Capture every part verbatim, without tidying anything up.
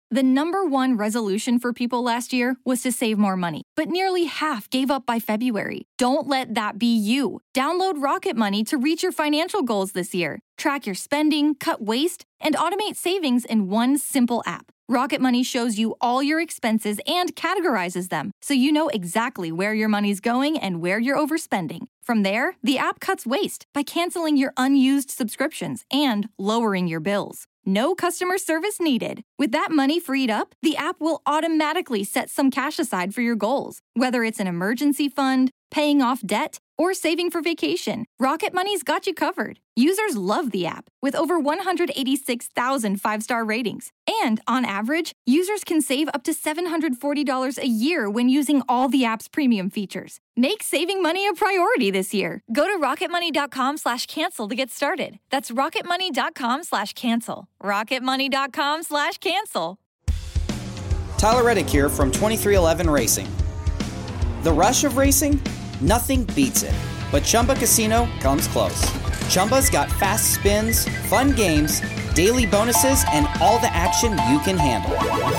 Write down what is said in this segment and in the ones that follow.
The number one resolution for people last year was to save more money, but nearly half gave up by February. Don't let that be you. Download Rocket Money to reach your financial goals this year. Track your spending, cut waste, and automate savings in one simple app. Rocket Money shows you all your expenses and categorizes them, so you know exactly where your money's going and where you're overspending. From there, the app cuts waste by canceling your unused subscriptions and lowering your bills. No customer service needed. With that money freed up, the app will automatically set some cash aside for your goals. Whether it's an emergency fund, paying off debt, or saving for vacation, Rocket Money's got you covered. Users love the app, with over one hundred eighty-six thousand five-star ratings. And on average, users can save up to seven hundred forty dollars a year when using all the app's premium features. Make saving money a priority this year. Go to rocketmoney.com slash cancel to get started. That's rocketmoney.com slash cancel. rocketmoney.com slash cancel. Tyler Reddick here from twenty-three eleven Racing. The rush of racing? Nothing beats it. But Chumba Casino comes close. Chumba's got fast spins, fun games, daily bonuses, and all the action you can handle.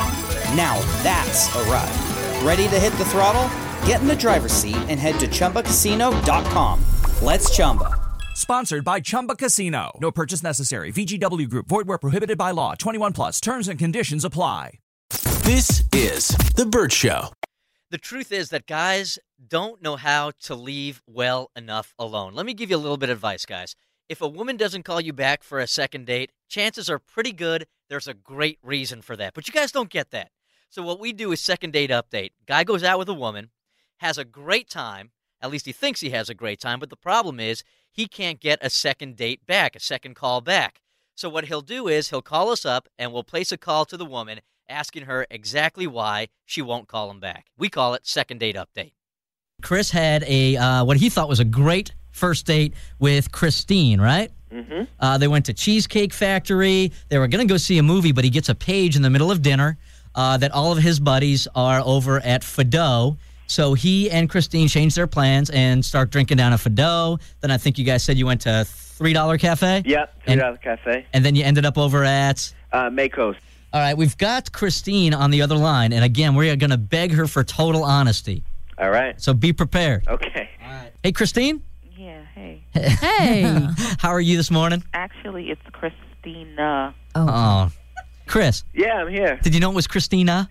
Now that's a ride. Ready to hit the throttle? Get in the driver's seat and head to chumba casino dot com. Let's Chumba. Sponsored by Chumba Casino. No purchase necessary. V G W Group. Void where prohibited by law. twenty-one plus. Terms and conditions apply. This is The Bert Show. The truth is that guys don't know how to leave well enough alone. Let me give you a little bit of advice, guys. If a woman doesn't call you back for a second date, chances are pretty good there's a great reason for that. But you guys don't get that. So what we do is second date update. Guy goes out with a woman, has a great time. At least he thinks he has a great time. But the problem is he can't get a second date back, a second call back. So what he'll do is he'll call us up and we'll place a call to the woman asking her exactly why she won't call him back. We call it second date update. Chris had a uh, what he thought was a great first date with Christine, right? Mm-hmm. Uh, they went to Cheesecake Factory. They were going to go see a movie, but he gets a page in the middle of dinner uh, that all of his buddies are over at Fado. So he and Christine changed their plans and start drinking down at Fado. Then I think you guys said you went to three dollar Cafe? Yep, three dollar and, Cafe. And then you ended up over at? Uh, Mayco's. All right, we've got Christine on the other line. And again, we are going to beg her for total honesty. All right. So be prepared. Okay. All right. Hey, Christine? Yeah, hey. Hey. How are you this morning? Actually, it's Christina. Oh. oh. Chris? Yeah, I'm here. Did you know it was Christina?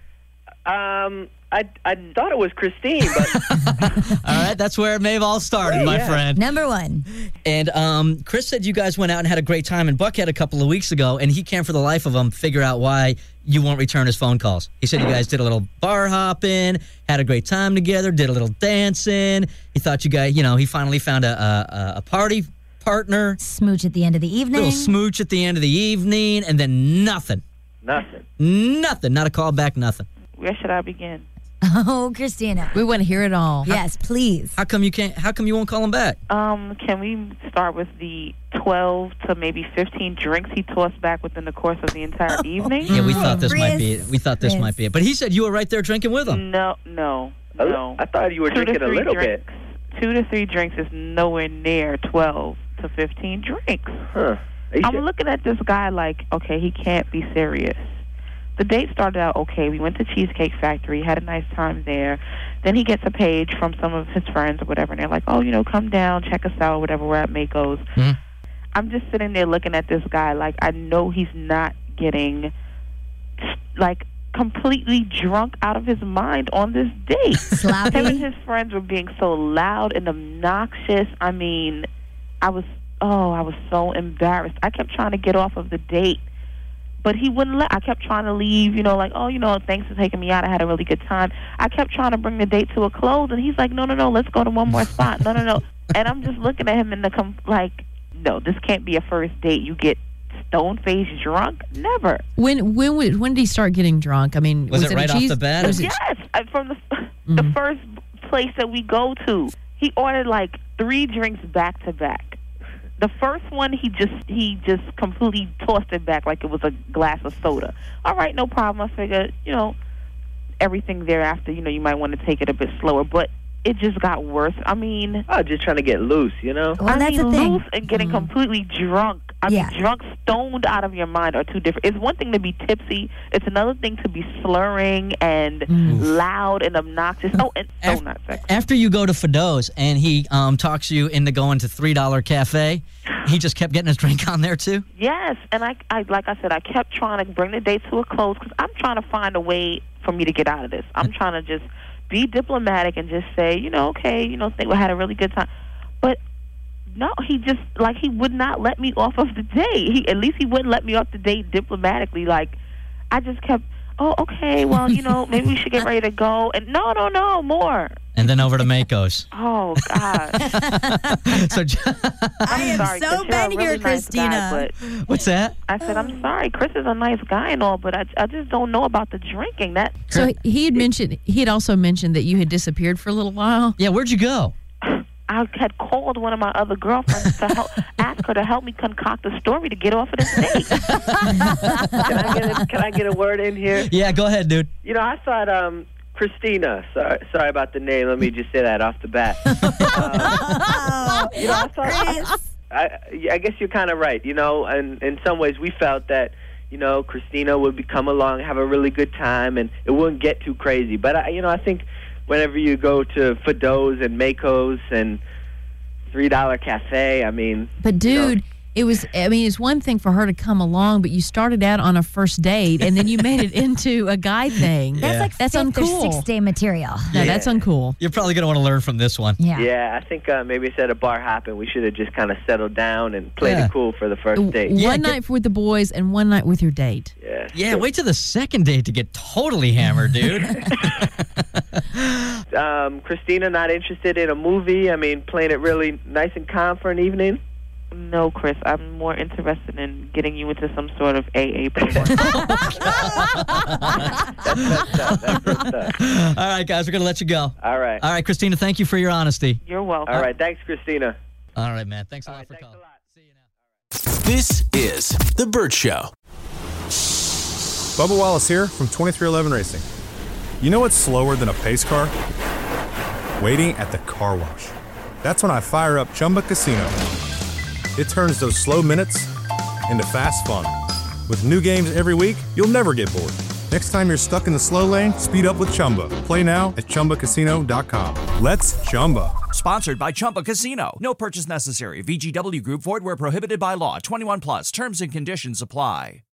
Um, I, I thought it was Christine, but... All right, that's where it may have all started, my yeah. friend. Number one. And um, Chris said you guys went out and had a great time in Buckhead a couple of weeks ago, and he can't for the life of him figure out why you won't return his phone calls. He said you guys did a little bar hopping, had a great time together, did a little dancing. He thought you guys, you know, he finally found a, a, a party partner. Smooch at the end of the evening. Little smooch at the end of the evening, and then nothing. Nothing. Nothing. Not a call back, nothing. Where should I begin? Oh, Christina. We want to hear it all. Yes, please. How come you can't? How come you won't call him back? Um, can we start with the twelve to maybe fifteen drinks he tossed back within the course of the entire evening? Yeah, we thought this Chris. might be it. We thought this Chris. might be it. But he said you were right there drinking with him. No, no, no. I thought you were Two drinking to a three little drinks. bit. Two to three drinks is nowhere near twelve to fifteen drinks. Huh. I'm looking at this guy like, okay, he can't be serious. The date started out okay. We went to Cheesecake Factory, had a nice time there. Then he gets a page from some of his friends or whatever, and they're like, oh, you know, come down, check us out, whatever, we're at Mayco's. Mm-hmm. I'm just sitting there looking at this guy like I know he's not getting, like, completely drunk out of his mind on this date. Sloppy. Him and his friends were being so loud and obnoxious. I mean, I was, oh, I was so embarrassed. I kept trying to get off of the date. But he wouldn't let. I kept trying to leave, you know, like, oh, you know, thanks for taking me out. I had a really good time. I kept trying to bring the date to a close, and he's like, no, no, no, let's go to one more spot. No, no, no. And I'm just looking at him in the, com- like, no, this can't be a first date. You get stone-faced drunk? Never. When when when did he start getting drunk? I mean, was, was it right off the bat? Was yes, it- from the, mm-hmm. the first place that we go to. He ordered, like, three drinks back-to-back. The first one, he just he just completely tossed it back like it was a glass of soda. All right, no problem. I figured, you know, everything thereafter, you know, you might want to take it a bit slower. But it just got worse. I mean, oh, just trying to get loose, you know. Well, I that's mean, the thing. loose and getting Mm. completely drunk. I Yeah. mean, drunk, stoned out of your mind are two different. It's one thing to be tipsy. It's another thing to be slurring and loud and obnoxious. Oh, and so Af- not sexy. After you go to Fido's and he um, talks you into going to three dollar Cafe, he just kept getting his drink on there too? Yes, and I, I, like I said, I kept trying to bring the date to a close because I'm trying to find a way for me to get out of this. I'm trying to just be diplomatic and just say, you know, okay, you know, think we had a really good time. But no, he just, like, he would not let me off of the date. He, at least he wouldn't let me off the date diplomatically. Like, I just kept, oh, okay, well, you know, maybe we should get ready to go. And no, no, no, more. And then over to Mako's. Oh, God. So, I am sorry, so Chris, you're a bad really here, nice Christina. guy, but what's that? I said, I'm sorry. Chris is a nice guy and all, but I, I just don't know about the drinking. That So he had mentioned, he had also mentioned that you had disappeared for a little while. Yeah, where'd you go? I had called one of my other girlfriends to help, ask her to help me concoct a story to get off of this date. Can I get a, can I get a word in here? Yeah, go ahead, dude. You know, I thought um, Christina. Sorry, sorry about the name. Let me just say that off the bat. Um, you know, I thought. I, I guess you're kind of right. You know, and in some ways, we felt that you know Christina would be, come along, have a really good time, and it wouldn't get too crazy. But I, you know, I think whenever you go to Fido's and Mako's and three dollar Cafe, I mean, But dude, you know, it was, I mean, it's one thing for her to come along, but you started out on a first date and then you made it into a guy thing. That's Yeah. like That's fifth or uncool. sixth day material. No, that's uncool. You're probably going to want to learn from this one. Yeah. yeah, I think uh, maybe instead of bar hopping, we should have just kind of settled down and played Yeah. it cool for the first date. Yeah, One get- night with the boys and one night with your date. Yeah, Yeah, wait till the second date to get totally hammered, dude. um, Christina, not interested in a movie? I mean, playing it really nice and calm for an evening? No, Chris, I'm more interested in getting you into some sort of A A program. That's messed up. That's messed up. All right, guys, we're going to let you go. All right. All right, Christina, thank you for your honesty. You're welcome. All right. Thanks, Christina. All right, man. Thanks a All lot right, for thanks a calling. lot. See you now. This is The Burt Show. Bubba Wallace here from twenty-three eleven Racing. You know what's slower than a pace car? Waiting at the car wash. That's when I fire up Chumba Casino. It turns those slow minutes into fast fun. With new games every week, you'll never get bored. Next time you're stuck in the slow lane, speed up with Chumba. Play now at Chumba Casino dot com. Let's Chumba. Sponsored by Chumba Casino. No purchase necessary. V G W Group. Void where prohibited by law. twenty-one plus. Terms and conditions apply.